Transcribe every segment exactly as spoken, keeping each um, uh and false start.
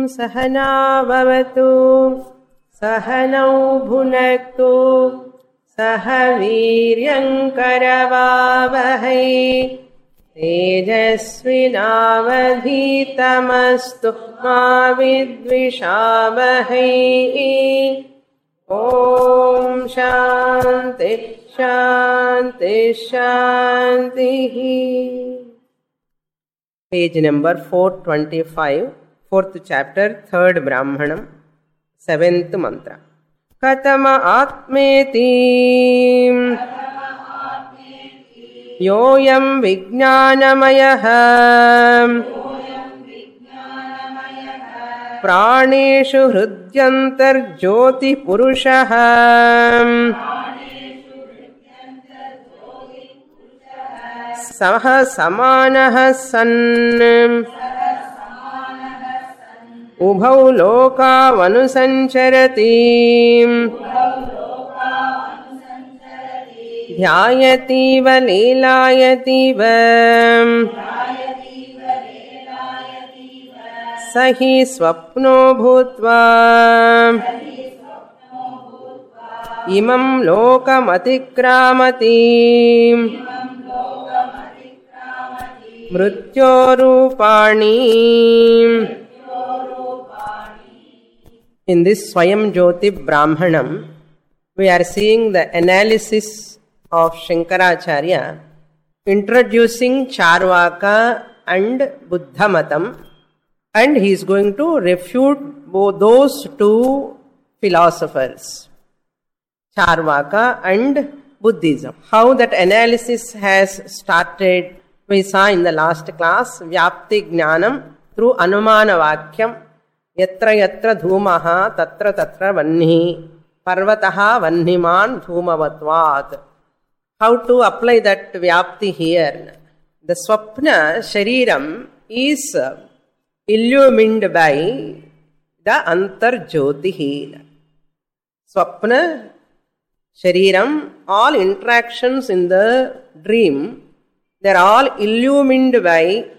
सहना भवतु सहनौ भुनक्तु सह वीर्यं करवावहै तेजस्विनावधीतमस्तु मा विद्विषावहै। ॐ शान्ति शान्ति शान्तिः। Page number four twenty-five, fourth chapter, third Brahmanam, seventh mantra. Katama atmeti yoyam vijnanamayah प्राणेषु हृद्यन्तर्ज्योति पुरुषः सह समानः सन् उभौ लोकावनुसञ्चरति ध्यायतीव लीलायतीव स हि स्वप्नो भूत्वा इमं लोकमतिक्रामति मृत्योरूपाणि। In this Swayam Jyoti Brahmanam, we are seeing the analysis of Shankaracharya introducing Charvaka and Buddhamatam, and he is going to refute both those two philosophers, Charvaka and Buddhism. How that analysis has started, we saw in the last class. Vyapti Jnanam through Anumana Vakyam. Yatra yatra dhumaha tatra tatra vanni parvataha vanniman dhumavatvat. How to apply that Vyapti here? The Swapna Shariram is illumined by the Antarjyotihi. Swapna Shariram, all interactions in the dream, they are all illumined by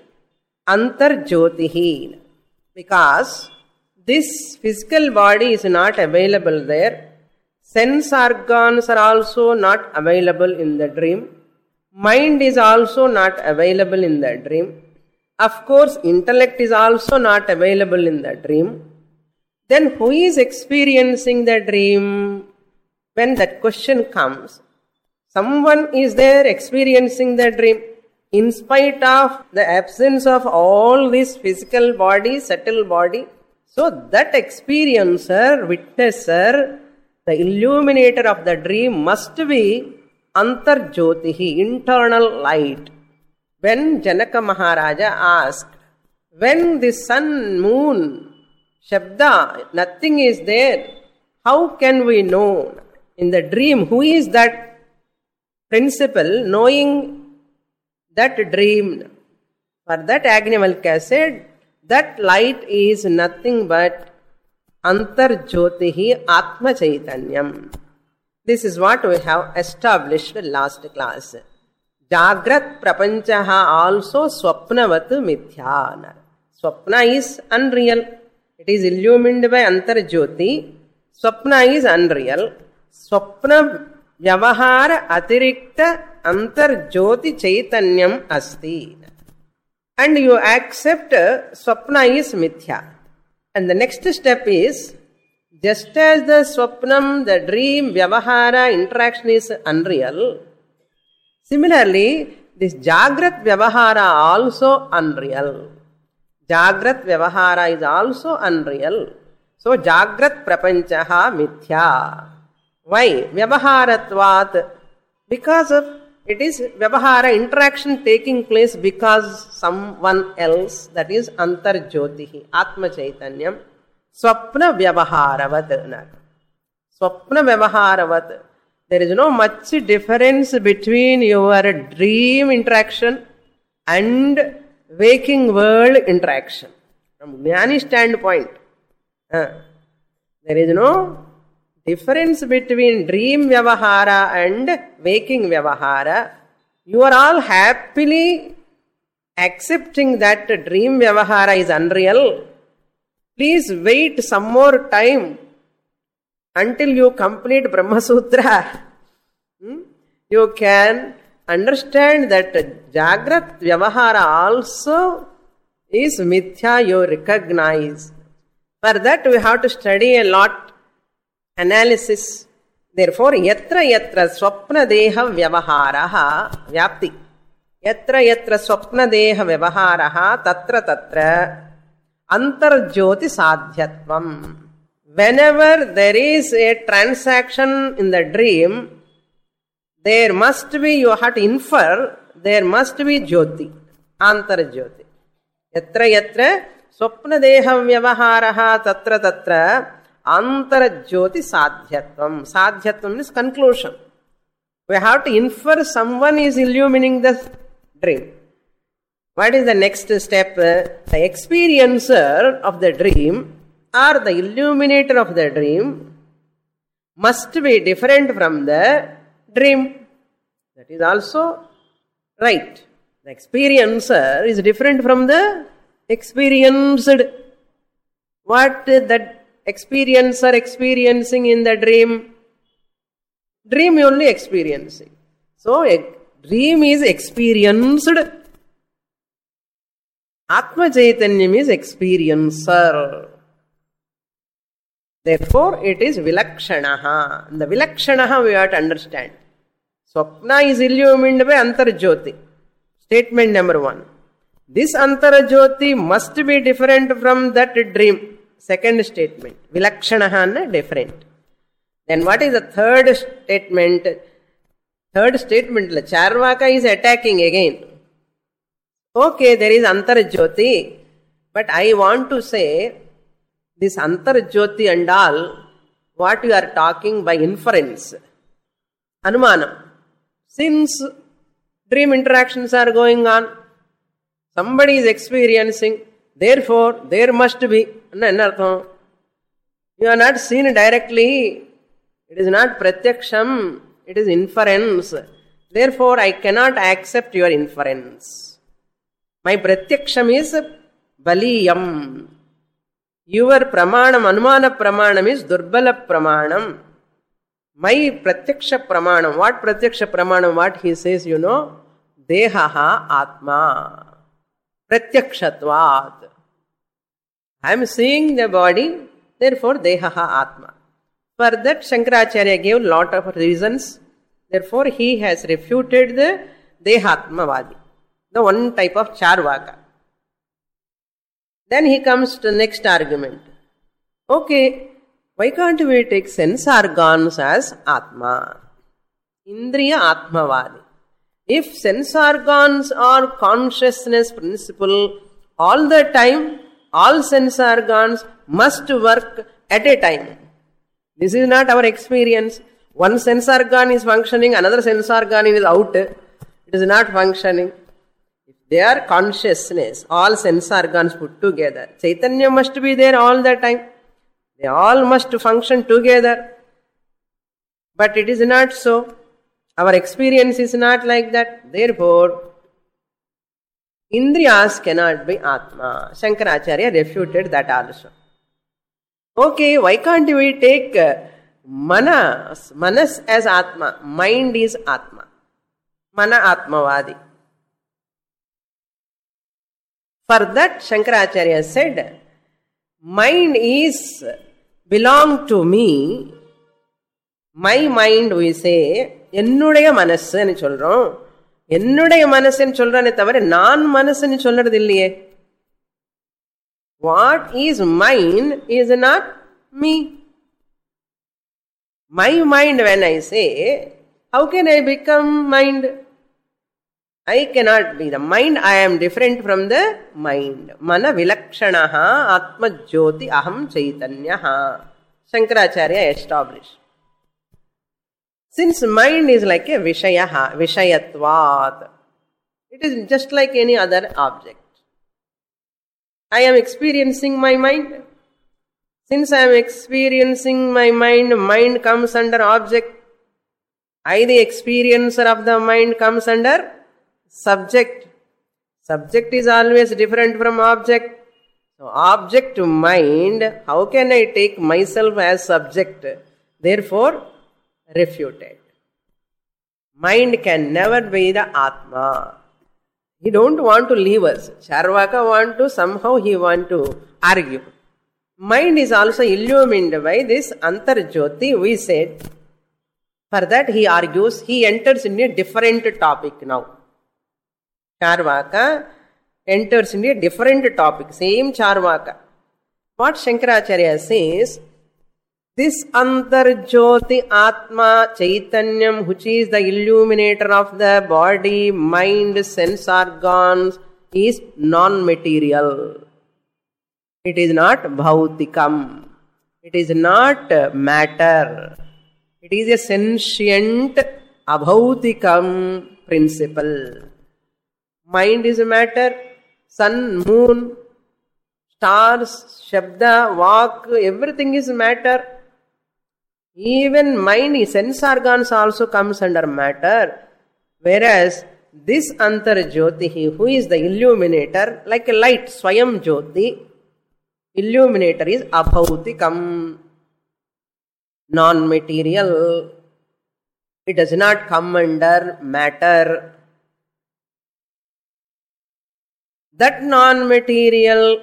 Antarjyotihi, because this physical body is not available there. Sense organs are also not available in the dream. Mind is also not available in the dream. Of course, intellect is also not available in the dream. Then who is experiencing the dream? When that question comes, someone is there experiencing the dream. In spite of the absence of all this physical body, subtle body, so that experiencer, witnesser, the illuminator of the dream must be Antarjyotihi, internal light. When Janaka Maharaja asked, when the sun, moon, Shabda, nothing is there, how can we know? In the dream, who is that principle knowing that dream? For that Yajnavalkya said, that light is nothing but Antarjyotihi Atma Chaitanyam. This is what we have established in last class. Jagrat Prapanchaha also Swapnavat Mithya. Swapna is unreal. It is illumined by Antarjyoti. Swapna is unreal. Swapna Vyavahara Atirikta Antarjyoti Chaitanyam Asti. And you accept Swapna is Mithya. And the next step is, just as the Swapnam, the dream, Vyavahara, interaction is unreal, similarly, this Jagrat Vyavahara also unreal. Jagrat Vyavahara is also unreal. So, Jagrat Prapanchaha Mithya. Why? Vyavaharatvat. Because of it is Vyavahara, interaction taking place because someone else, that is Antarjyotihi, Atma Chaitanyam. Swapna Vyavaharavat. Swapna Vyavaharavat. There is no much difference between your dream interaction and waking world interaction. From Jnani standpoint, uh, there is no difference between dream Vyavahara and waking Vyavahara. You are all happily accepting that dream Vyavahara is unreal, Please wait some more time until you complete Brahma Sutra. Hmm? You can understand that Jagrat Vyavahara also is mithya, you recognize. For that we have to study a lot, analysis. Therefore, yatra yatra swapna deha vyavaharaha vyapti. Yatra yatra swapna deha vyavaharaha tatra tatra antarjyoti sadhyatvam. Whenever there is a transaction in the dream, there must be, you have to infer, there must be jyoti, antarjyoti. Yatra yatra swapna deha vyavaharaha tatra tatra antarjyoti sadhyatvam. Sadhyatvam is conclusion. We have to infer someone is illumining the dream. What is the next step? The experiencer of the dream or the illuminator of the dream must be different from the dream. That is also right. The experiencer is different from the experienced. What is that experiencer experiencing in the dream? Dream only experiencing. So, a dream is experienced. Atma Chaitanyam is experiencer. Therefore, it is Vilakshanaha. The Vilakshanaha we have to understand. Swapna is illumined by Antarjyoti. Statement number one. This Antarjyoti must be different from that dream. Second statement. Vilakshanaha different. Then what is the third statement? Third statement, Charvaka is attacking again. Okay, there is Antarjyoti, but I want to say, this Antarjyoti and all, what you are talking by inference. Anumanam. Since dream interactions are going on, somebody is experiencing, therefore, there must be. You are not seen directly. It is not pratyaksham. It is inference. Therefore, I cannot accept your inference. My pratyaksham is baliyam. Your pramanam, anumana pramanam is durbala pramanam. My pratyaksha pramanam. What pratyaksha pramanam? What he says, you know? Dehaha atma. Pratyakshatvat. I am seeing the body, therefore dehaha atma. For that, Shankaracharya gave lot of reasons. Therefore, he has refuted the dehatmavadi, the one type of charvaka. Then he comes to the next argument. Okay, why can't we take sense organs as Atma? Indriya Atmavadi. If sense organs are consciousness principle, all the time, all sense organs must work at a time. This is not our experience. One sense organ is functioning, another sense organ is out. It is not functioning. If they are consciousness, all sense organs put together, Chaitanya must be there all the time. They all must function together. But it is not so. Our experience is not like that. Therefore, Indriyas cannot be Atma. Shankaracharya refuted that also. Okay, why can't we take Manas, Manas as Atma? Mind is Atma. Mana Atmavadi. For that, Shankaracharya said, mind is belong to me. My mind, we say, என்னுடைய மனசுன்னு சொல்றோம். என்னுடைய மனசுன்னு சொல்றானே தவிர நான் மனசுன்னு சொல்றது இல்லையே. What is mine is not me. My mind, when I say, how can I become mind? I cannot be. The mind, I am different from the mind. Mana vilakshanaha atma jyoti aham chaitanyaha. Shankaracharya established. Since mind is like a vishayaha, vishayatvat, it is just like any other object. I am experiencing my mind. Since I am experiencing my mind, mind comes under object. I, the experiencer of the mind, comes under subject. Subject is always different from object. So object mind, how can I take myself as subject? Therefore, refuted. Mind can never be the Atma. He don't want to leave us. Charvaka want to, somehow he want to argue. Mind is also illumined by this Antarjyoti, we said. For that he argues, he enters in a different topic now. Charvaka enters in a different topic, same Charvaka. What Shankaracharya says, this Antarjyoti Atma Chaitanyam, which is the illuminator of the body, mind, sense organs, is non-material. It is not bhautikam. It is not matter. It is a sentient, abhautikam principle. Mind is a matter. Sun, moon, stars, shabda, vak, everything is matter. Even mind, sense organs also comes under matter. Whereas this Antarjyoti, who is the illuminator, like a light, Swayam Jyoti, illuminator is abhautikam, non-material. It does not come under matter. That non-material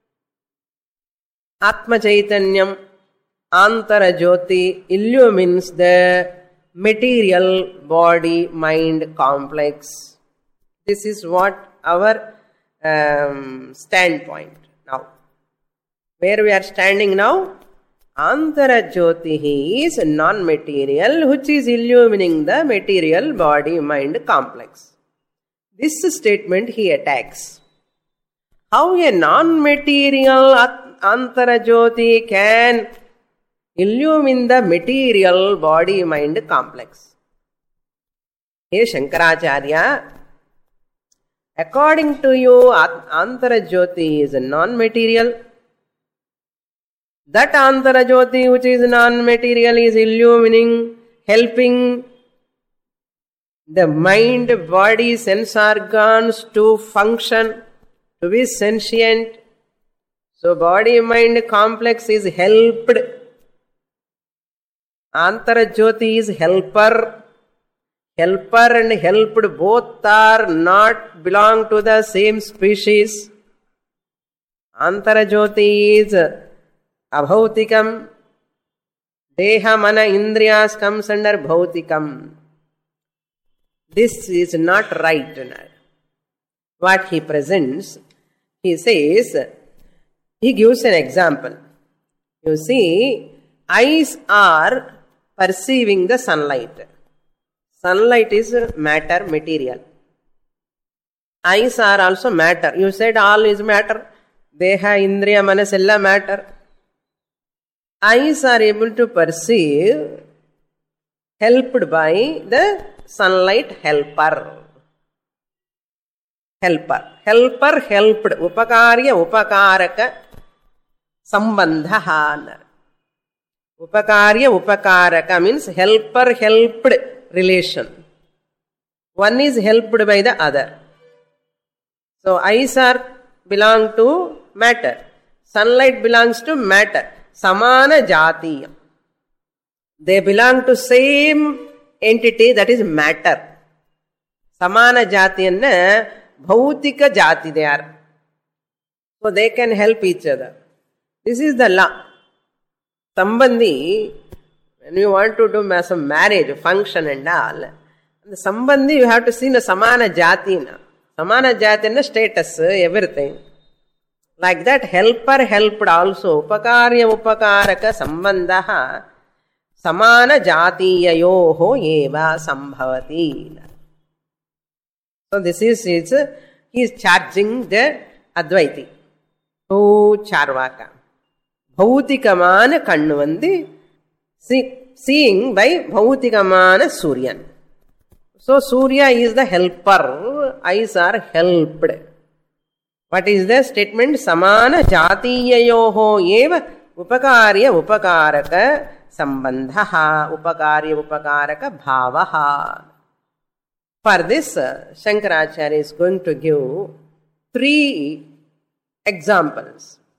Atma Chaitanyam, Antara Jyoti, illumines the material body-mind complex. This is what our um, standpoint now. Where we are standing now? Antara Jyoti is non-material, which is illumining the material body-mind complex. This statement he attacks. How a non-material Antara Jyoti can illumine the material body-mind complex? Hey Shankaracharya, according to you, Antara Jyoti is non-material. That Antara Jyoti, which is non-material, is illumining, helping the mind, body, sense organs to function, to be sentient. So body-mind complex is helped. Antara Jyoti is helper. Helper and helped both are not belong to the same species. Antara Jyoti is abhautikam. Deha, mana, indriyas comes under bhautikam. This is not right. What he presents, he says, he gives an example. You see, eyes are perceiving the sunlight. Sunlight is matter, material. Eyes are also matter. You said all is matter. Deha, indriya, manas, ella matter. Eyes are able to perceive, helped by the sunlight helper. Helper. Helper, helped. Upakarya, upakaraka, sambandha. Upakarya, upakaraka means helper, helped relation. One is helped by the other. So eyes are belong to matter. Sunlight belongs to matter. Samana jatiyam. They belong to same entity, that is matter. Samana jatiyanna bhautika jati they are. So they can help each other. This is the law. Sambandhi, when you want to do some marriage function and all, the Sambandhi you have to see the Samana jati. Samana jati and the status, everything. Like that, helper helped also. Upakarya upakaraka sambandha samana jatiyayoho eva sambhavati. So this is, it's, he is charging the Advaiti. Oh Charvaka. Bhautikamana kannuvandi, seeing by Bhautikamana Suryan. So Surya is the helper, eyes are helped. What is the statement? Samana jatiyayoho eva upakarya upakaraka sambandha upakarya upakaraka bhavaha. For this, Shankaracharya is going to give three examples.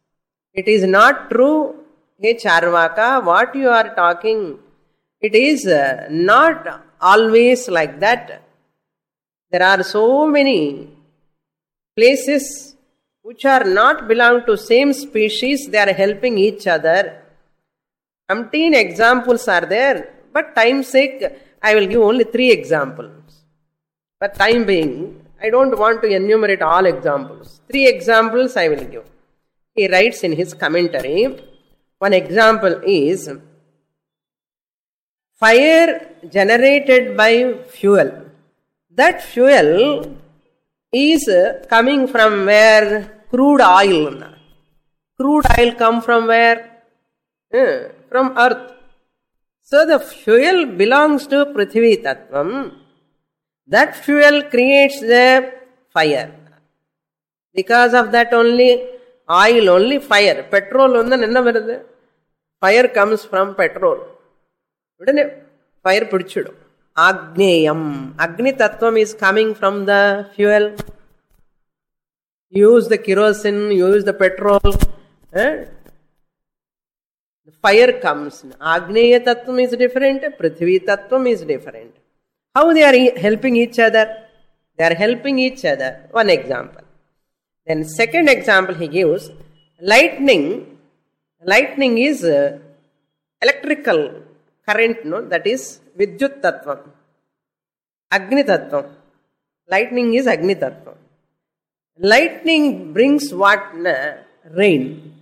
It is not true, hey Charvaka, what you are talking, it is uh, not always like that. There are so many places which are not belong to same species, they are helping each other. Umpteen examples are there, but time's sake, I will give only three examples. For time being, I don't want to enumerate all examples. Three examples I will give. He writes in his commentary, one example is fire generated by fuel. That fuel is coming from where? Crude oil. Crude oil come from where? Uh, from earth. So the fuel belongs to Prithvi Tattvam. That fuel creates the fire. Because of that only, oil only fire. Petrol only, fire comes from petrol. Fire pidichudu. Agneyam. Agni Tattvam is coming from the fuel. Use the kerosene, use the petrol. Eh? The fire comes. Agneya Tattvam is different. Prithvi Tattvam is different. How they are helping each other? They are helping each other. One example. Then second example he gives, lightning. Lightning is uh, electrical current, no? That is Vidyut Tattvam. Agni Tattvam. Lightning is Agni Tattvam. Lightning brings what? Na? Rain.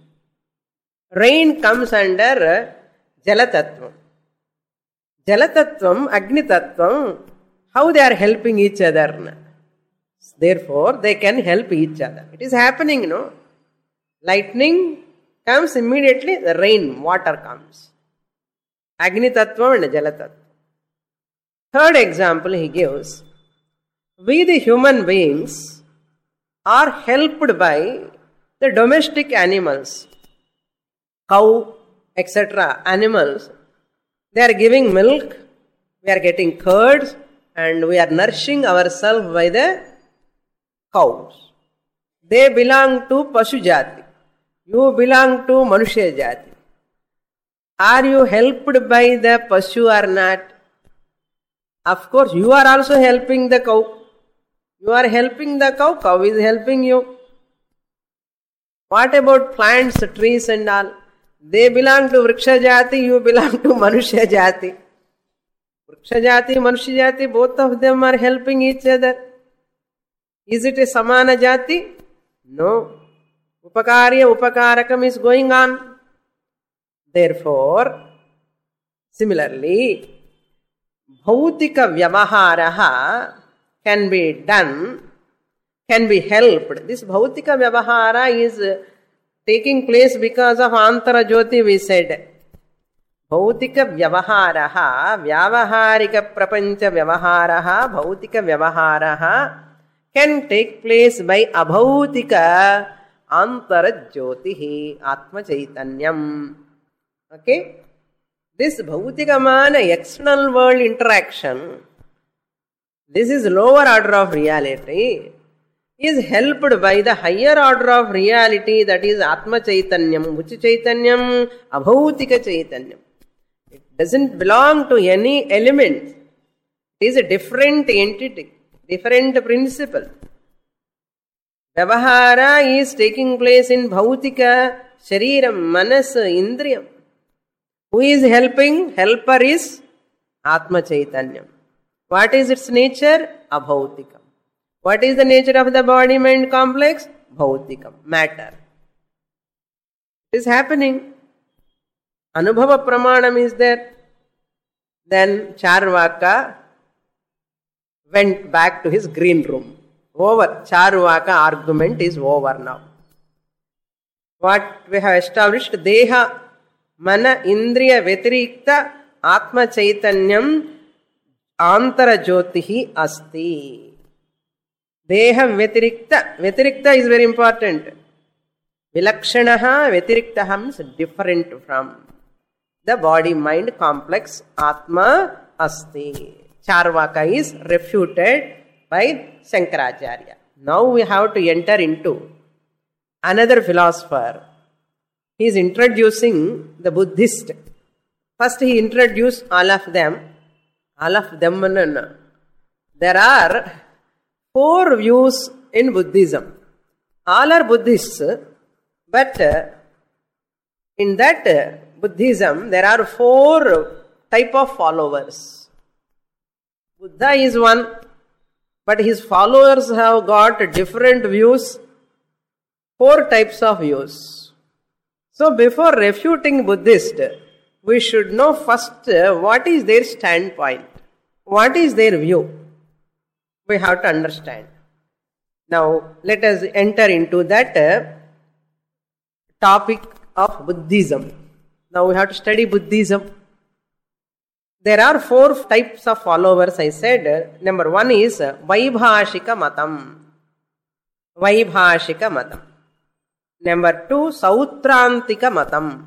Rain comes under Jala Tattvam. Jala Tattvam, Agni Tattvam, how they are helping each other. Therefore, they can help each other. It is happening, you know. Lightning comes immediately, the rain, water comes. Agni Tattvam and Jala Tattvam. Third example he gives, we the human beings are helped by the domestic animals, cow, et cetera, animals. They are giving milk, we are getting curds, and we are nourishing ourselves by the cows. They belong to Pashu Jati. You belong to Manushya Jati. Are you helped by the Pashu or not? Of course, you are also helping the cow. You are helping the cow, cow is helping you. What about plants, trees and all? They belong to Vriksha Jati, you belong to Manushya Jati. Vriksha Jati, Manushya Jati, both of them are helping each other. Is it a Samana Jati? No. Upakarya, Upakarakam is going on. Therefore, similarly, Bhautika Vyavaharaha can be done, can be helped. This Bhautika Vyavahara is taking place because of Antara Jyoti, we said. Bhautika Vyavaharaha, Vyavaharika Prapancha Vyavaharaha, Bhautika Vyavaharaha can take place by Abhautika Antara Jyotihi Atma Chaitanyam. Okay? This Bhautika Mana external world interaction, this is lower order of reality, is helped by the higher order of reality, that is Atma Chaitanyam. Which Chaitanyam? Abhautika Chaitanyam. It doesn't belong to any element. It is a different entity, different principle. Vyavahara is taking place in Bhautika, Shariram, Manas, Indriyam. Who is helping? Helper is Atma Chaitanyam. What is its nature? Abhautikam. What is the nature of the body-mind complex? Bhautikam, matter. It is happening. Anubhava Pramanam is there. Then Charvaka went back to his green room. Over. Charvaka argument is over now. What we have established, Deha, Mana, Indriya, Vetirikta, Atma Chaitanyam, Antara Jyotihi Asti. Deha Vetirikta. Vetirikta is very important. Vilakshanaha Vetiriktaham is different from the body-mind complex Atma Asti. Charvaka is refuted by Shankaracharya. Now we have to enter into another philosopher. he is introducing the Buddhist. First he introduced all of them. All of them. There are four views in Buddhism. All are Buddhists, but in that Buddhism there are four type of followers. Buddha is one, but his followers have got different views, four types of views. So before refuting Buddhist, we should know first what is their standpoint, what is their view. We have to understand. Now let us enter into that topic of Buddhism. Now we have to study Buddhism. There are four types of followers, I said. Number one is Vaibhashika Matam. Vaibhashika Matam. Number two, Sautrantika Matam.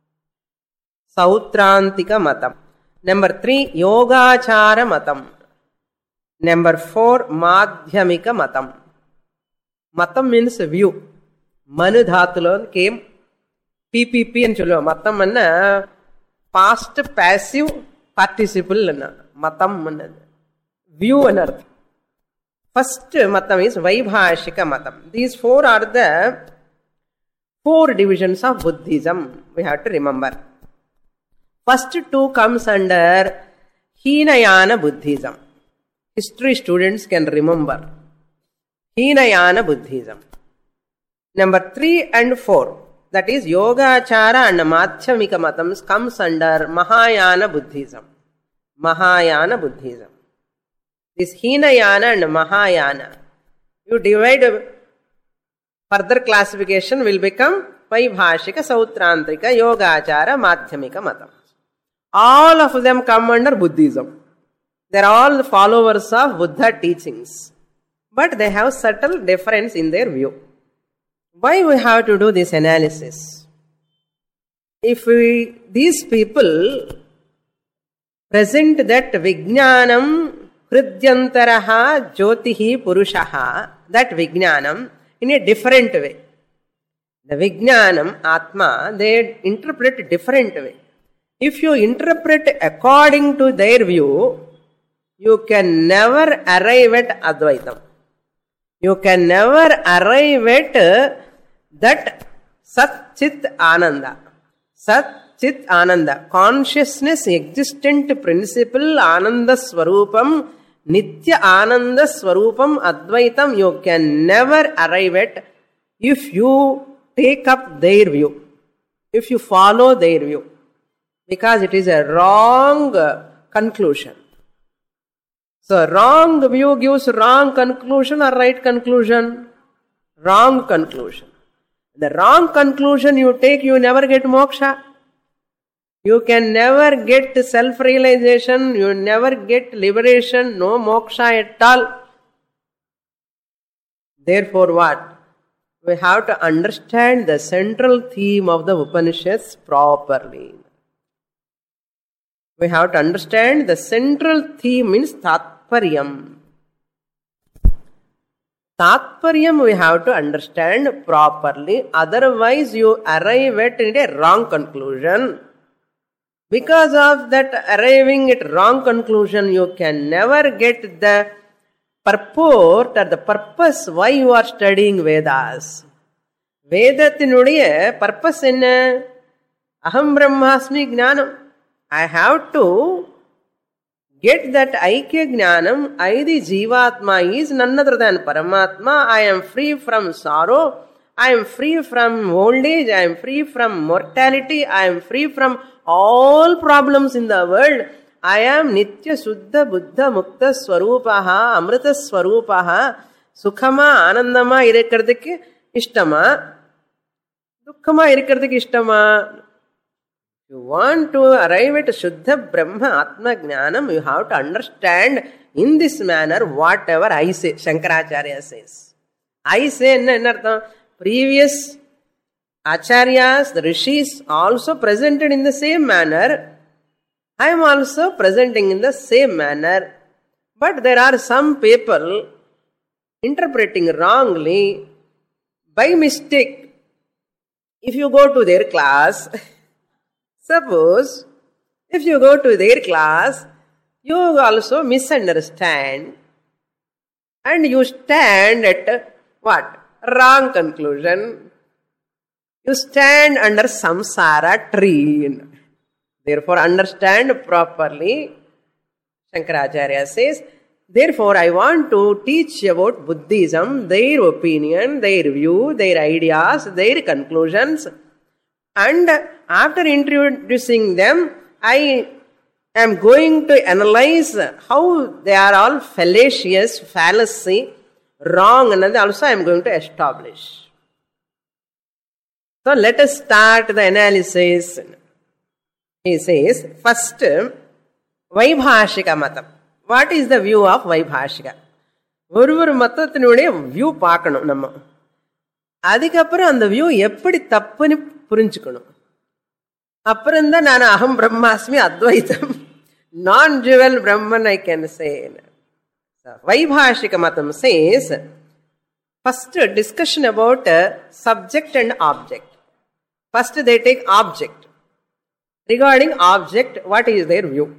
Sautrantika Matam. Number three, Yogachara Matam. Number four, Madhyamika Matam. Matam means view. Manu Dhatulon came P P P and Chulu. Matam anna past passive participle anna. Matam anna view anarth. First Matam is Vaibhashika Matam. These four are the four divisions of Buddhism. We have to remember. First two comes under Hinayana Buddhism. History students can remember. Hinayana Buddhism. Number three and four, that is Yogachara and Madhyamika Matams, comes under Mahayana Buddhism. Mahayana Buddhism. This Hinayana and Mahayana, you divide, further classification will become Vaibhashika, Sautrantika, Yogachara, Madhyamika Matam. All of them come under Buddhism. They are all the followers of Buddha teachings. But they have subtle difference in their view. Why we have to do this analysis? If we, these people present that Vijnanam Hridyantaraha Jyotihi Purushaha, that Vijnanam in a different way. The Vijnanam, Atma, they interpret different way. If you interpret according to their view, you can never arrive at Advaitam. You can never arrive at that Sat Chit Ananda. Sat Chit Ananda. Consciousness existent principle Ananda Swarupam, Nitya Ananda Swarupam Advaitam you can never arrive at if you take up their view. If you follow their view. Because it is a wrong conclusion. So, wrong view gives wrong conclusion or right conclusion? Wrong conclusion. The wrong conclusion you take, you never get moksha. You can never get self-realization, you never get liberation, no moksha at all. Therefore what? We have to understand the central theme of the Upanishads properly. We have to understand the central theme means Tatparyam. Tatparyam we have to understand properly. Otherwise you arrive at a wrong conclusion. Because of that arriving at wrong conclusion, you can never get the purport or the purpose why you are studying Vedas. Vedatinuடைய purpose enna? Aham Brahmasmi Jnanam. I have to get that Aikya Jnanam, I the Jivatma is none other than Paramatma. I am free from sorrow. I am free from old age. I am free from mortality. I am free from all problems in the world. I am Nitya Suddha Buddha Mukta Swarupaha Amrita Swarupaha Sukhama Anandama irikradhikku ishtama Dukkhama irikradhikku ishtama. You want to arrive at Shuddha Brahma Atma Jnanam, you have to understand in this manner whatever I say. Shankaracharya says. I say enna previous acharyas, the rishis also presented in the same manner. I am also presenting in the same manner. But there are some people interpreting wrongly by mistake. if you go to their class, suppose if you go to their class, you also misunderstand and you stand at what? Wrong conclusion. You stand under samsara tree. Therefore, understand properly. Shankaracharya says, therefore, I want to teach about Buddhism, their opinion, their view, their ideas, their conclusions. And after introducing them, I am going to analyze how they are all fallacious, fallacy, wrong, and also I am going to establish. So let us start the analysis. He says, first, Vaibhashika Matam. What is the view of Vaibhashika? ஒரு ஒரு மதத்தினுடைய view பார்க்கணும் நம்ம. அதுக்கப்புறம் அந்த view எப்படி தப்புன்னு புரிஞ்சுக்கணும். அப்புறம்தான் நான் அகம் பிரம்மாஸ்மி அத்வைதம் நான் ஜுவல் Brahman I can say. Vaibhashika Matam says, first discussion about subject and object. First they take object. Regarding object, what is their view?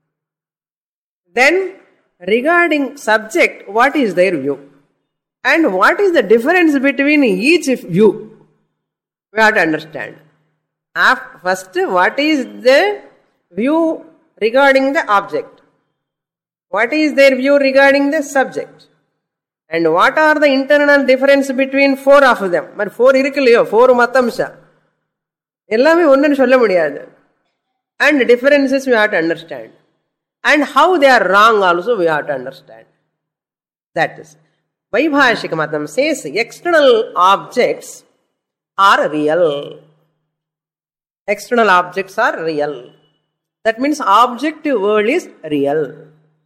Then regarding subject, what is their view? And what is the difference between each view? We have to understand. First, what is the view regarding the object? What is their view regarding the subject? And what are the internal difference between four of them? But four irukliyo, four matamsha. Ellame onnu solla mudiyadhu. And differences we have to understand. And how they are wrong also we have to understand. That is. Vaibhashika Matam says external objects are real. External objects are real. That means objective world is real.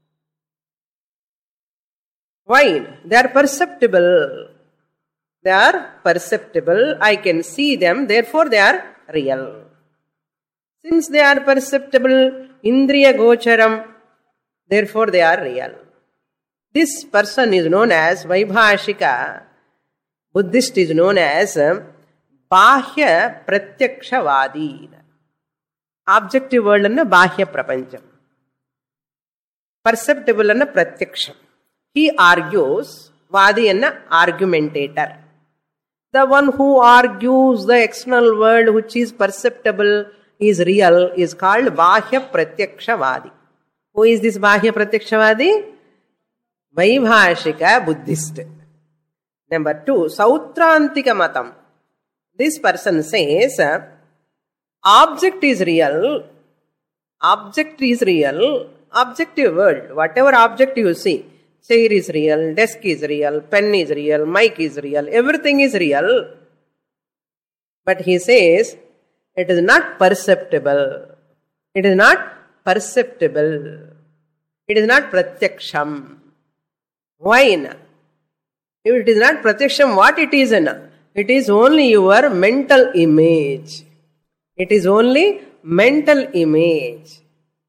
Why? They are perceptible. They are perceptible. I can see them, therefore they are real. Since they are perceptible, Indriya Gocharam, therefore they are real. This person is known as Vaibhashika. Buddhist is known as Bahya Pratyakshavadi. Objective world is Bahya Prapancham. Perceptible is Pratyaksham. He argues, Vadi is argumentator. The one who argues the external world which is perceptible is real is called Bahya Pratyakshavadi. Who is this Bahya Pratyakshavadi? Vaibhashika Buddhist. Number two, Sautrantika Matam. This person says, object is real, object is real, objective world, whatever object you see, chair is real, desk is real, pen is real, mic is real, everything is real. But he says, it is not perceptible. It is not perceptible. It is not pratyaksham. Why? If it is not pratyaksham, what it is? It is only your mental image. It is only mental image.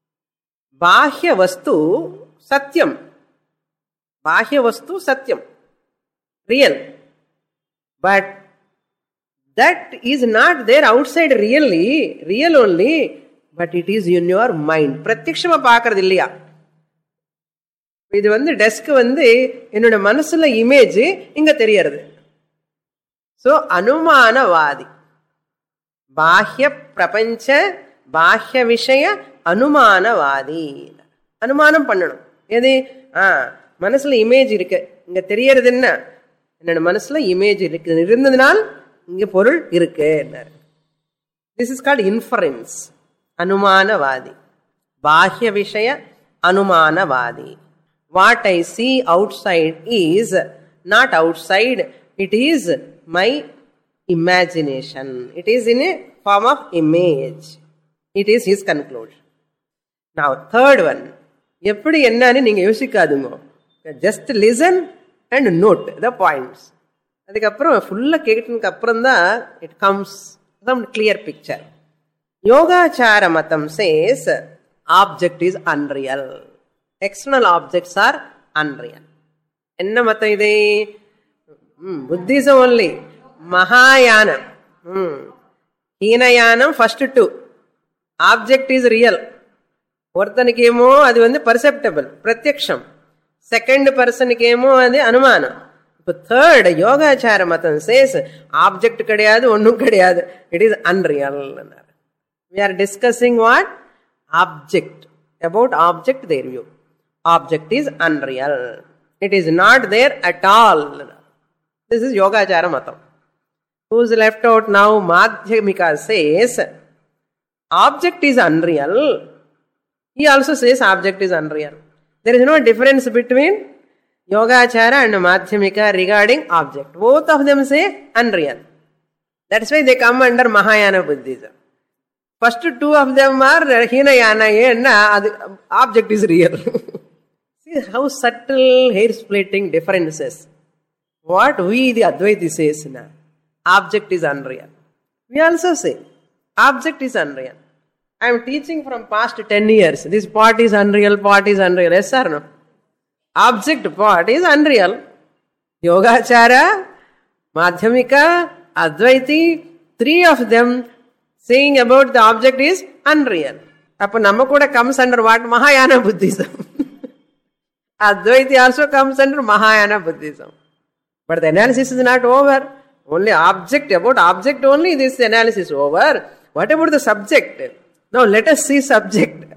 Bahya vastu satyam. Bahya vastu satyam. Real. But that is not there outside really. Real only. But it is in your mind. Pratyakshama paakradhu illaya. இது வந்து desk வந்து என்னோட மனசுல image இங்க தெரியறது. So அனுமானவாதி. பாஹ்ய பிரபஞ்ச பாஹ்ய விஷய அனுமானவாதி. அனுமானம் பண்ணணும். எது? ஆ மனசுல இமேஜ் இருக்கு. இங்க தெரியறது என்ன? என்னோட மனசுல இமேஜ் இருக்கு. இருந்ததனால் இங்க பொருள் இருக்கு. This is called inference. அனுமானவாதி. பாஹ்ய விஷய அனுமானவாதி. What I see outside is not outside. It is my imagination. It is in a form of image. It is his conclusion. Now, third one. எப்படி என்னன்னு நீங்க யோசிக்காதுங்க. Just listen and note the points. அதுக்கப்புறம் ஃபுல்லா கேட்டதுக்கு அப்புறம் தான் it comes some clear picture. Yogacara Matam says object is unreal. External objects are unreal. என்ன மத்தம் இது? Buddhism only. Mahayana. Hinayanam, first two. Object is real. Vartanikemo, adi vandu perceptible, pratyaksham. Second person kemo, adi anumanam. But third, Yogachara Matam says, object kadiyadu, onnu kadiyadu. It is unreal. We are discussing what? Object. About object their view. Object is unreal. It is not there at all. This is Yogachara Matam. Who is left out now? Madhyamika says, object is unreal. He also says object is unreal. There is no difference between Yogachara and Madhyamika regarding object. Both of them say unreal. That's why they come under Mahayana Buddhism. First two of them are Hinayana and object is real. See how subtle hair splitting differences. What we the Advaiti says na, object is unreal. We also say object is unreal. I am teaching from past ten years. This pot is unreal, pot is unreal. Yes or no? Object pot is unreal. Yogachara, Madhyamika, Advaiti, three of them saying about the object is unreal. Appa Namakuda comes under what? Mahayana Buddhism. Advaiti also comes under Mahayana Buddhism. But the analysis is not over. Only object, about object only this analysis is over. What about the subject? Now let us see subject.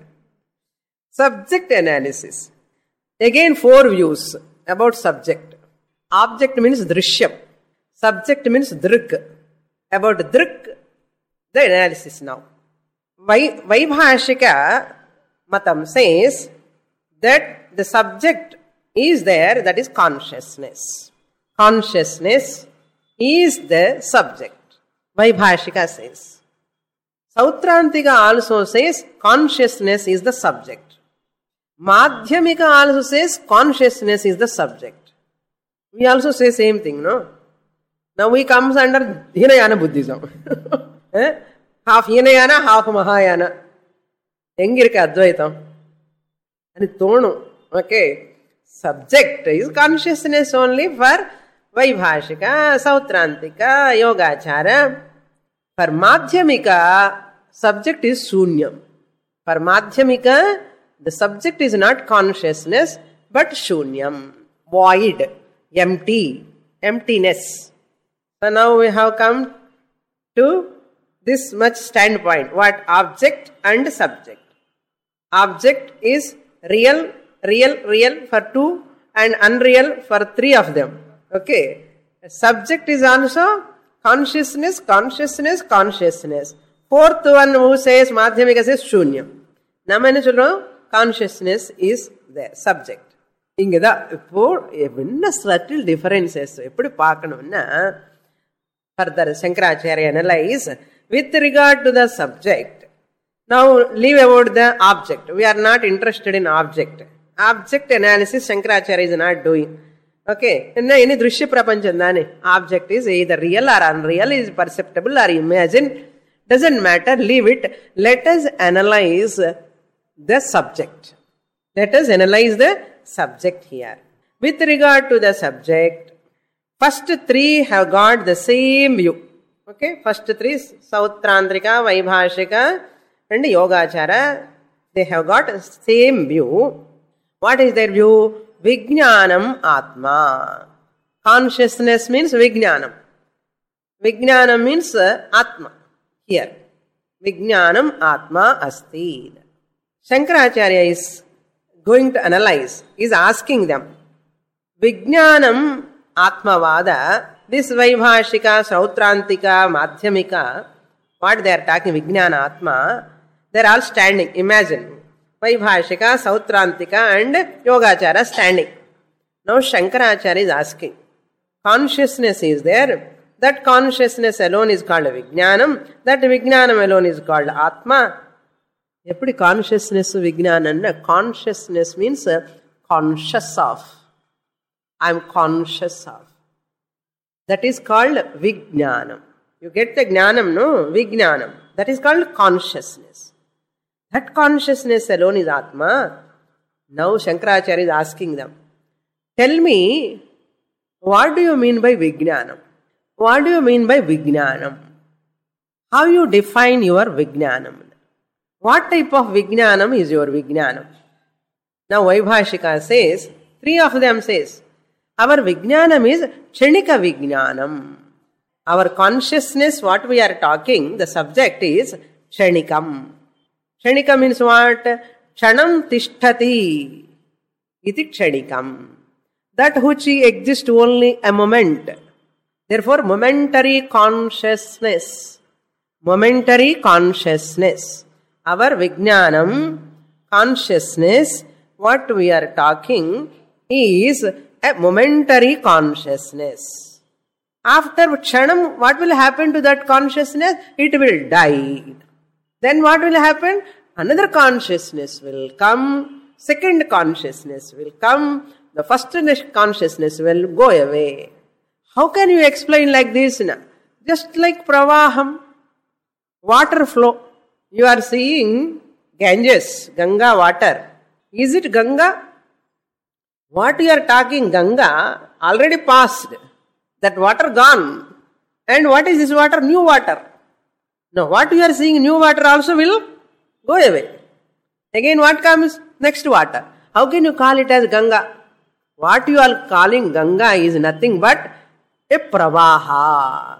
Subject analysis. Again four views about subject. Object means drishyam. Subject means drik. About drik, the analysis now. Vai, Vaibhashika Matam says that the subject is there, that is consciousness. Consciousness is the subject. Vaibhashika says. Sautrantika also says consciousness is the subject. Madhyamika also says consciousness is the subject. We also say same thing, no? Now we comes under Hinayana Buddhism. eh? Half Hinayana, half Mahayana. Engirka Advaitam. And Tonu. Okay. Subject is consciousness only for Vaibhashika, Sautrantika, Yogachara. For Madhyamika, subject is Shunyam. For Madhyamika, the subject is not consciousness, but Shunyam. Void. Empty. Emptiness. So now we have come to this much standpoint. What? Object and subject. Object is real, real, real for two and unreal for three of them. Okay. Subject is also consciousness, consciousness, consciousness. Fourth one who says, Madhyamika says Shunyam. Namani chulro, consciousness is there, subject. Ingeda, இப்போ என்ன subtle differences எப்படி பார்க்கணும்னா further Shankaracharya analyze with regard to the subject. Now leave about the object. We are not interested in object. Object analysis Shankaracharya is not doing. Okay. Enna any drishya prapancham dane. Object is either real or unreal, is perceptible or imagined. Doesn't matter. Leave it. Let us analyze the subject. Let us analyze the subject here. With regard to the subject, first three have got the same view. Okay. First three, Sautrantika, Vaibhashika and Yogachara, they have got same view. What is their view? Vijnanam Atma. Consciousness means Vijnanam. Vijnanam means uh, Atma. Here. Vijnanam Atma Asti. Shankaracharya is going to analyze, is asking them. Vijnanam Atmavada, this Vaibhashika, Sautrantika, Madhyamika, what they are talking, Vijnana Atma, they are all standing. Imagine. Vaibhashika, Sautrantika and Yogachara standing. Now Shankaracharya is asking. Consciousness is there. That consciousness alone is called Vijnanam. That Vijnanam alone is called Atma. Eppadi consciousness Vijnanam? Consciousness means conscious of. I am conscious of. That is called Vijnanam. You get the Jnanam, no? Vijnanam. That is called consciousness. That consciousness alone is Atma. Now Shankaracharya is asking them, tell me, what do you mean by Vijnanam? What do you mean by Vijnanam? how you define your Vijnanam. What type of Vijnanam is your Vijnanam? Now Vaibhashika says, three of them says, our Vijnanam is Kshanika Vijnanam. Our consciousness, what we are talking, the subject is Kshanikam. Kshanika means what? Kshanam tishtati iti Kshanikam. That which exists only a moment. Therefore, momentary consciousness. Momentary consciousness. Our Vijnanam, consciousness, what we are talking is a momentary consciousness. After Kshanam, what will happen to that consciousness? It will die. Then what will happen? Another consciousness will come. Second consciousness will come. The first consciousness will go away. How can you explain like this? Na? Just like pravaham, water flow. You are seeing Ganges, Ganga water. Is it Ganga? What you are talking, Ganga, already passed. That water gone. And what is this water? New water. Now what you are seeing, new water also will go away. Again what comes? Next water. How can you call it as Ganga? What you are calling Ganga is nothing but a pravaha.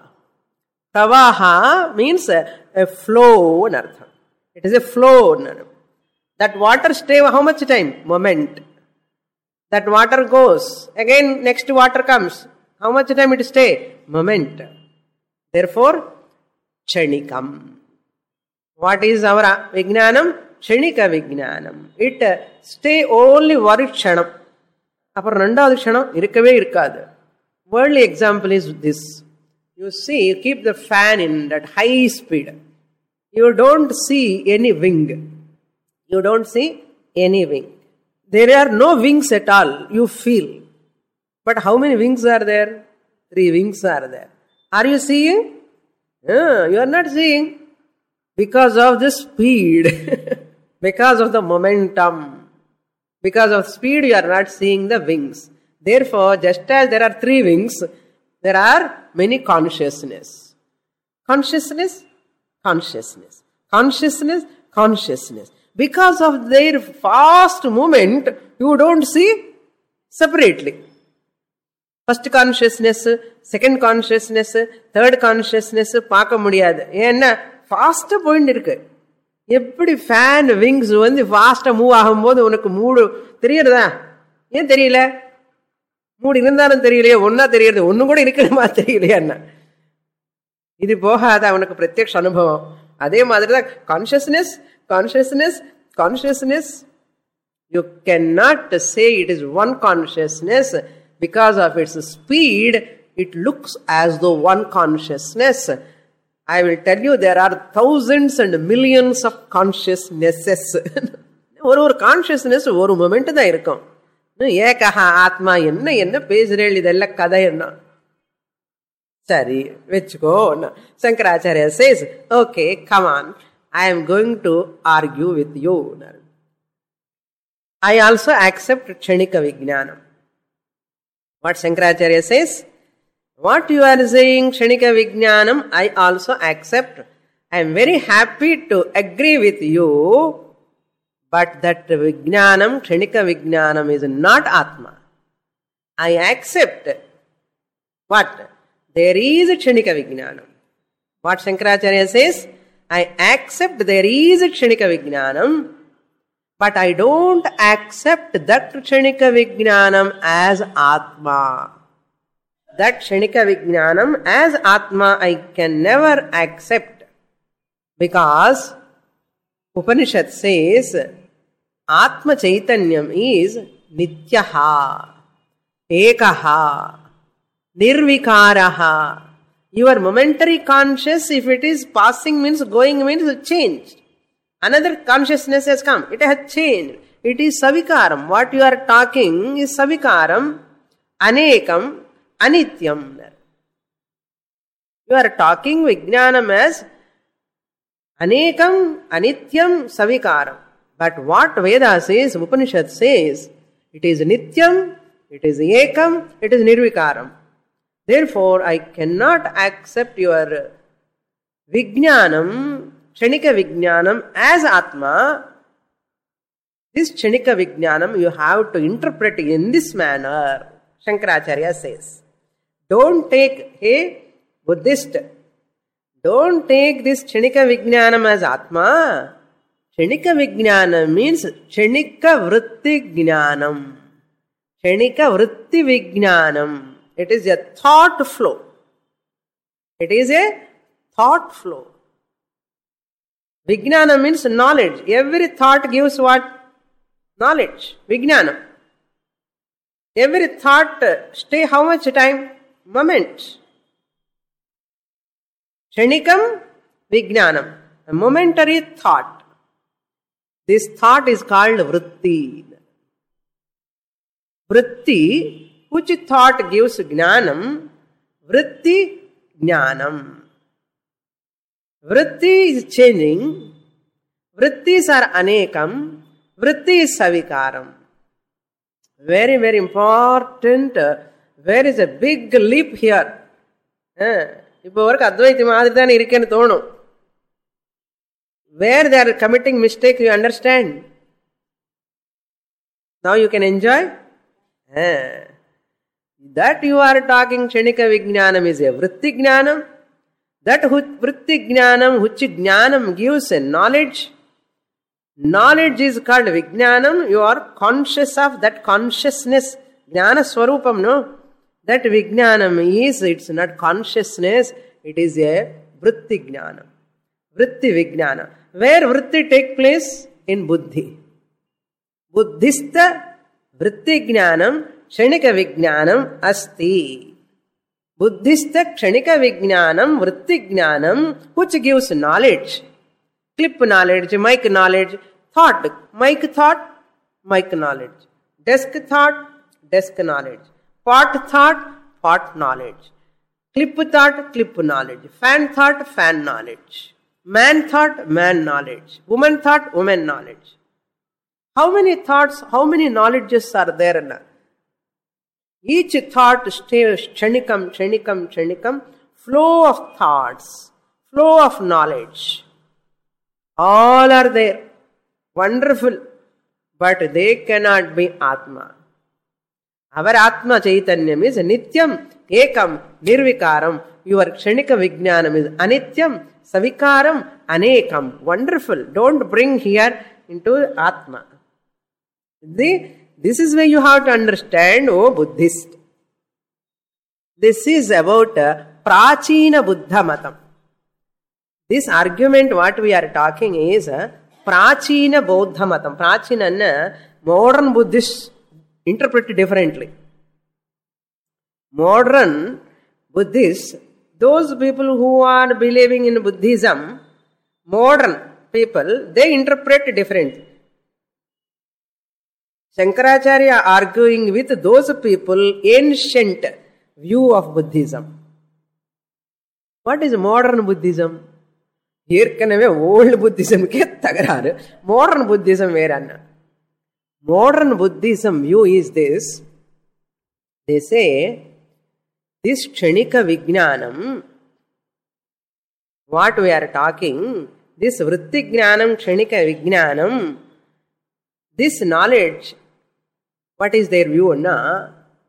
Pravaha means a, a flow. It is a flow. That water stays how much time? Moment. That water goes. Again next water comes. How much time it stays? Moment. Therefore, Kshanikam. What is our Vijnanam? Kshanika Vijnanam. It uh, stay only one Kshanam. Apar rendavathu Kshanam irukave irukadu. Worldly example is this. You see, you keep the fan in that high speed. You don't see any wing. You don't see any wing. There are no wings at all. You feel. But how many wings are there? Three wings are there. Are you seeing? No, you are not seeing. Because of the speed. Because of the momentum. Because of speed, you are not seeing the wings. Therefore, just as there are three wings, there are many consciousness. Consciousness, consciousness. Consciousness, consciousness. Because of their fast movement, you don't see separately. First consciousness, second consciousness, third consciousness, paaka mudiyadu. Enna fast point irukku. Eppadi fan wings வந்து fast move ஆகும்போது உனக்கு மூடு தெரியுறதா? ஏன் தெரியல? மூடு இருந்தாலும் தெரியலையே, ஒண்ணா தெரியுது, ஒண்ணு கூட இருக்கணுமா தெரியலையா? இது போகாத அவனுக்கு பிரத்யக்ஷ அனுபவம். அதே மாதிரி தான் consciousness, consciousness, consciousness. You cannot say it is one consciousness. Because of its speed, it looks as though one consciousness. I will tell you, there are thousands and millions of consciousnesses. ஒரு ஒரு consciousness ஒரு moment தான் இருக்கும். ஏகஹா ஆத்மா என்ன என்ன பேசுறேன், இதெல்லாம் கதை என்ன? சரி வெச்சுக்கோ. Shankaracharya says, okay, come on, I am going to argue with you. I also accept Kshanika Vijnanam. What Shankaracharya says, what you are saying, Kshanika Vijnanam, I also accept. I am very happy to agree with you, but that Vijnanam, Kshanika Vijnanam is not Atma. I accept. What? There is Kshanika Vijnanam. What Shankaracharya says, I accept there is Kshanika Vijnanam, but I don't accept that Kshanika Vijnanam as Atma. That Kshanika Vijnanam as Atma I can never accept. Because Upanishad says, Atma Chaitanyam is Nityaha, Ekaha, Nirvikaraha. Your momentary conscious, if it is passing means going means changed. Another consciousness has come. It has changed. It is savikaram. What you are talking is savikaram, anekam, anityam. You are talking Vijnanam as anekam, anityam, savikaram. But what Veda says, Upanishad says, it is nityam, it is ekam, it is nirvikaram. Therefore, I cannot accept your Vijnanam, Kshanika Vijnanam as Atma, this Kshanika Vijnanam you have to interpret in this manner, Shankaracharya says. Don't take, hey, Buddhist, don't take this Kshanika Vijnanam as Atma. Kshanika Vijnanam means Kshanika Vritti Jnanam. Kshanika Vritti Vijnanam. It is a thought flow. It is a thought flow. Vijnana means knowledge. Every thought gives what? Knowledge. Vijnana. Every thought stay how much time? Moment. Kshanikam Vijnanam. A momentary thought. This thought is called vritti. Vritti, which thought gives jnanam, vritti jnanam. Vritti is changing. Vrittis are anekam. Vritti is savikaram. Very, very important. There is a big leap here. இப்போ வரைக்கும் அத்வைத்தி மாதிரி தான் இருக்கேன்னு தோணும். Where they are committing mistake, you understand. Now you can enjoy. Ah. That you are talking Kshanika Vijnanam is a Vritti Jnanam. That Vritti Jnanam, which Jnanam gives a knowledge. Knowledge is called Vijnanam. You are conscious of that consciousness. Jnana Swarupam, no? That Vijnanam is, it's not consciousness, it is a Vritti Jnanam. Vritti Vijnana. Where Vritti take place? In Buddhi. Buddhista Vritti Jnanam Kshanika Vijnanam Asti. Buddhista Kshanika Vijnanam Vritti Jnanam, which gives knowledge. Clip knowledge, mic knowledge, thought, mic thought, mic knowledge. Desk thought, desk knowledge. Pot thought, pot knowledge. Clip thought, clip knowledge. Fan thought, fan knowledge. Man thought, man knowledge. Woman thought, woman knowledge. How many thoughts, how many knowledges are there in that? Each thought stays kshanikam, kshanikam, kshanikam. Flow of thoughts, flow of knowledge. All are there. Wonderful. But they cannot be Atma. Our Atma Chaitanyam is Nityam, Ekam, Nirvikaram. Your Kshanika Vijnanam is Anityam, Savikaram, Anekam. Wonderful. Don't bring here into Atma. The, this is where you have to understand, oh Buddhist. This is about uh, Prachina Buddha Matam. This argument what we are talking is uh, Prachina Buddha Matam. Prachina, modern Buddhists interpret it differently. Modern Buddhists, those people who are believing in Buddhism, modern people, they interpret it differently. Shankaracharya arguing with those people ancient view of Buddhism. What is modern Buddhism? ஏற்கனவே old புத்திசம்க்கே தகராறு. Modern Buddhism வேற என்ன? Modern Buddhism view is this. They say, this Kshanika Vijnanam, what we are talking, this Vritti Jnanam, Kshanika Vijnanam, this knowledge, what is their view? Na?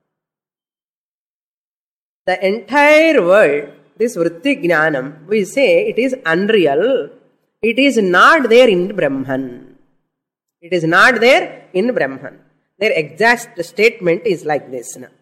The entire world, this Vritti Jnanam, we say it is unreal. It is not there in Brahman. It is not there in Brahman. Their exact statement is like this. Na?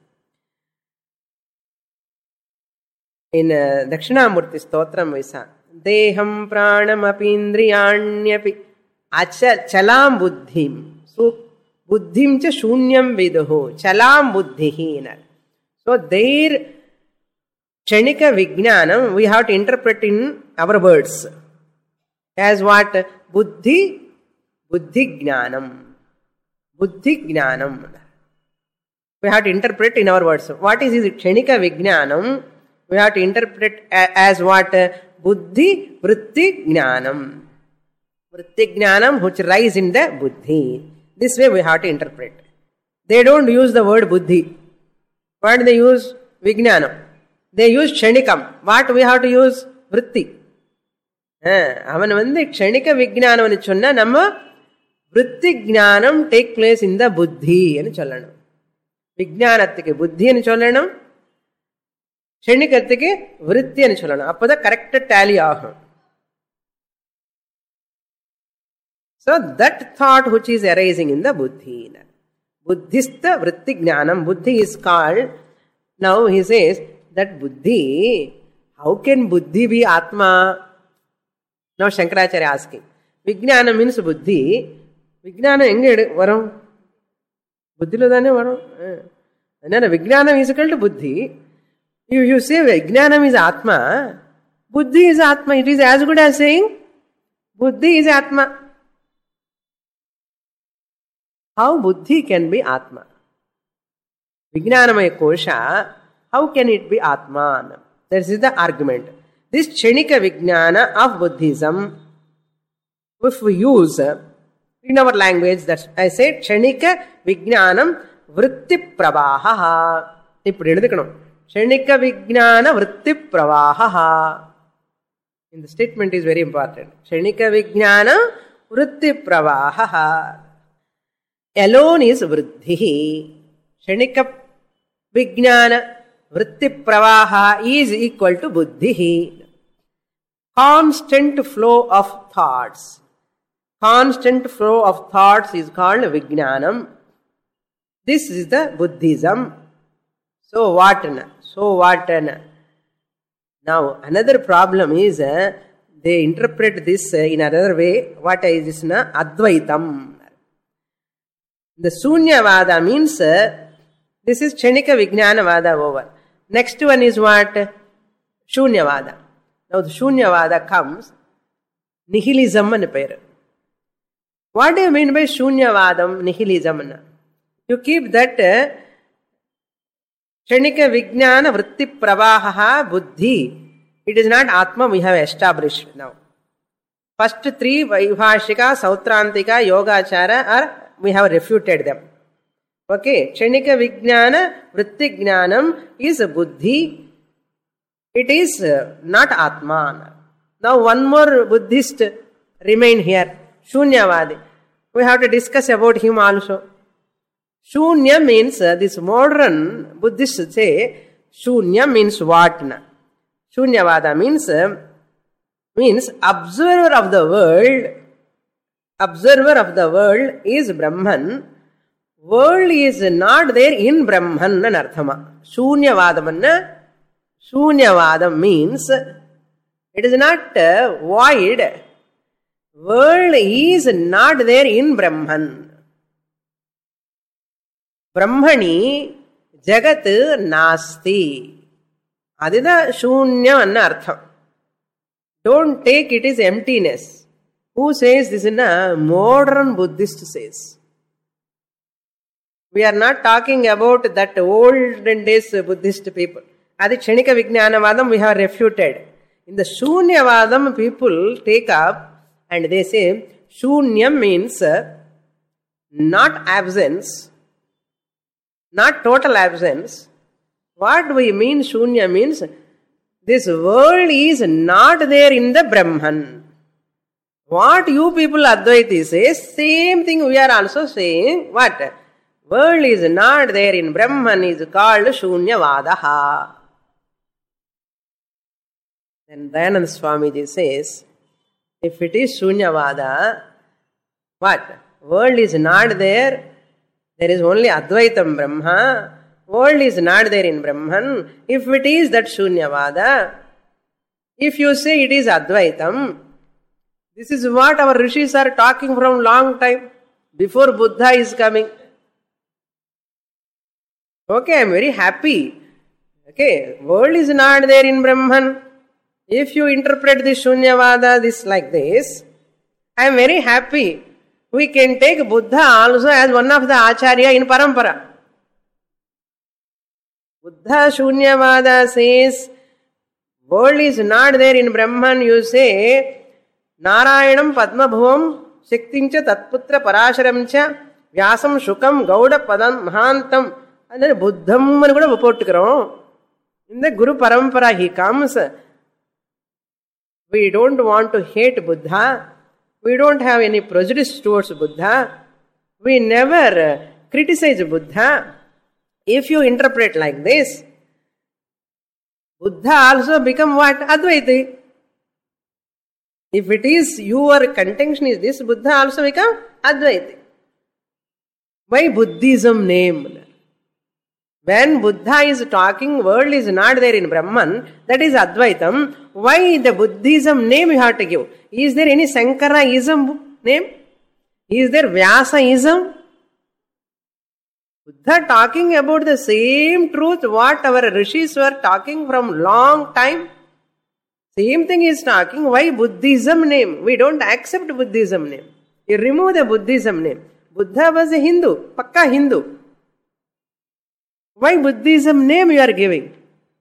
In uh, Dakshinamurti Stotram we say, Deham pranam apindriyanyapi acha chalam buddhim. So, buddhim cha shunyam viduho. Chalam buddhihi. So, their Kshanika Vijnanam, we have to interpret in our words. As what? Buddhi, Buddhi Jnanam. Buddhi Jnanam. We have to interpret in our words. What is this Kshanika Vijnanam? We have to interpret as what? Buddhi, Vritti Jnanam. Vritti Jnanam which rise in the Buddhi. This way we have to interpret. They don't use the word Buddhi. What do they use? Vijnanam. They use Kshanikam. What we have to use? Vritti. அவன் வந்து க்ஷணிக விஜானம் சொன்னா நம்ம விருத்தி ஞானம் take place இன் த புத்தி சொல்லணும். விஜானத்துக்கு புத்தின்னு சொல்லணும், க்ஷணிகத்துக்கு விருத்தின்னு சொல்லணும். அப்பதான் கரெக்டா டேலி ஆகும். So that thought which is arising in the buddhi, buddhista vritti jnanam, buddhi is called. Now he says that buddhi, how can buddhi be atma? Now Shankaracharya asking, vijnana means buddhi. Vijnana enge varum? Buddhi lo dane varum. Another vijnana is equal to buddhi. You, you say vijnanam is atma, buddhi is atma. It is as good as saying buddhi is atma. How buddhi can be atma? Vijnanamaya kosha, how can it be atma? This is the argument. This kshanika vijnana of Buddhism, if we use in our language, that I said kshanika vijnanam vritti pravaha. Ipdi eduthukanum. Kshanika vijnana vritti pravaha. In the statement is very important. Kshanika vijnana vritti pravaha. Alone is vriddhi. Kshanika vijnana vritti pravaha is equal to buddhi. Constant flow of thoughts. Constant flow of thoughts is called vijnanam. This is the Buddhism. So what? So what? Now another problem is uh, they interpret this uh, in another way. What is this? Na? Advaitam. The Sunyavada means uh, this is Kshanika Vijnanavada over. Next one is what? Shunyavada. Now the Shunyavada comes. Nihilism and pair. What do you mean by Shunyavadam, nihilism? You keep that uh, Kshanika Vijnana Vritti Pravaha Buddhi. It is not Atma we have established now. First three Vaibhashika, Sautrantika, Yogachara are we have refuted them. Okay, Kshanika Vijnana Vritti Jnanam is a Buddhi. It is not Atma. Now one more Buddhist remain here, Shunyavadi. We have to discuss about him also. Shunya means, uh, this modern Buddhists say, Shunya means what? Shunyavada means, uh, means observer of the world. Observer of the world is Brahman. World is not there in Brahman. Anarthama. Shunyavadamanna. Shunyavadam means it is not uh, void. World is not there in Brahman. Brahmani jagat nasti. Adida shunya anna artham. Don't take it as emptiness. Who says this? In a modern Buddhist says. We are not talking about that olden days Buddhist people. Adi Kshanika Vijnanavadam we have refuted. In the Shunyavadam people take up and they say Shunyam means not absence, not total absence. What we mean Shunya means this world is not there in the Brahman. What you people Advaiti say, same thing we are also saying. What? World is not there in Brahman is called Shunyavadaha. Then Dayananda Swamiji says, if it is Shunyavada, what? World is not there. There is only Advaitam Brahma. World is not there in Brahman. If it is that Shunyavada, if you say it is Advaitam, this is what our rishis are talking from long time, before Buddha is coming. Okay, I am very happy. Okay, world is not there in Brahman. If you interpret this Shunyavada this like this, I am very happy. We can take Buddha also as one of the Acharya in Parampara. Buddha Shunyavada says, world is not there in Brahman. You say, Narayanam Padmabhuvam Shaktincha Tatputra Parasharamcha Vyasam Shukam Gauda Padam Mahantam. And then Buddham and Guru in the Guru Parampara he comes. We don't want to hate Buddha. We don't have any prejudice towards Buddha. We never criticize Buddha. If you interpret like this, Buddha also become what? Advaiti. If it is your contention is this, Buddha also become Advaiti. Why Buddhism name? When Buddha is talking, world is not there in Brahman, that is Advaitam. Why the Buddhism name you have to give? Is there any Sankaraism name? Is there Vyasaism? Buddha talking about the same truth what our rishis were talking from long time. Same thing is talking. Why Buddhism name? We don't accept Buddhism name. You remove the Buddhism name. Buddha was a Hindu, Pakka Hindu. Why Buddhism name you are giving?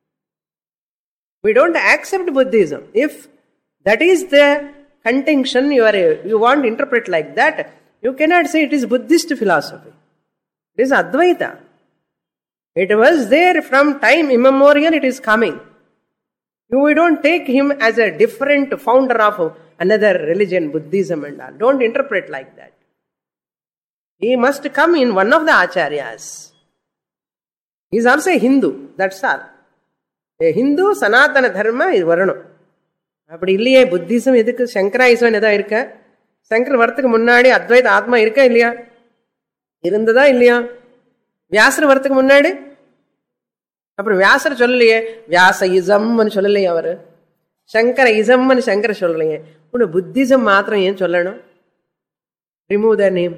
We don't accept Buddhism. If that is the contention you are you want to interpret like that, you cannot say it is Buddhist philosophy. It is Advaita. It was there from time immemorial, it is coming. We don't take him as a different founder of another religion, Buddhism and all. Don't interpret like that. He must come in one of the acharyas. He is also a Hindu, that's all. A Hindu, Sanatana Dharma is Varana. அப்படி இல்லையே Buddhism எதுக்கு சங்கராயிசம் எதா இருக்க சங்கர் வரத்துக்கு முன்னாடி அத்வைத ஆத்மா இருக்கா இல்லையா இருந்ததா இல்லையா வியாசர் வரத்துக்கு முன்னாடி அப்புறம் வியாசர் சொல்லலையே வியாச இசம்னு சொல்லலையே அவரு சங்கர இசம்னு சங்கர சொல்லலையே உன்னை புத்திசம் மாத்திரம் ஏன் சொல்லணும் ரிமூவ் த நேம்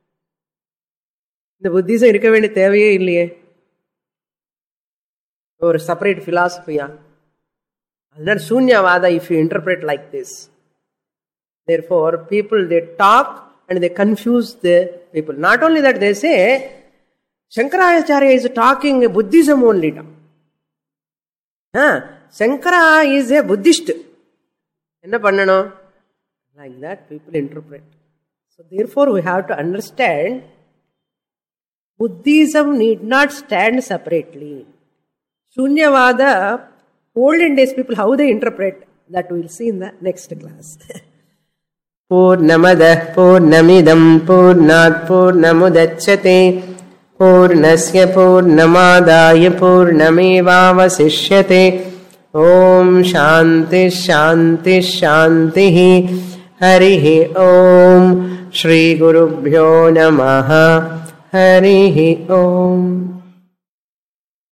இந்த புத்திசம் இருக்க வேண்டிய தேவையே இல்லையே ஒரு செப்பரேட் பிலாசபியா அதனால சூன்யவாதா if you interpret like this. Therefore people they talk and they confuse the people. Not only that, they say Shankaracharya is talking Buddhism only. Huh? Shankara is a Buddhist. Enna pannano? Like that people interpret. So therefore we have to understand Buddhism need not stand separately. Shunyavada, olden days people, how they interpret, that we will see in the next class. Purnamada Purnamidam Purnat Purnamudachyate Purnasya Purnamadaya Purnamevavasishyate Om Shanti Shanti Shanti Harihi Om Shri Gurubhyo Namaha Harihi Om.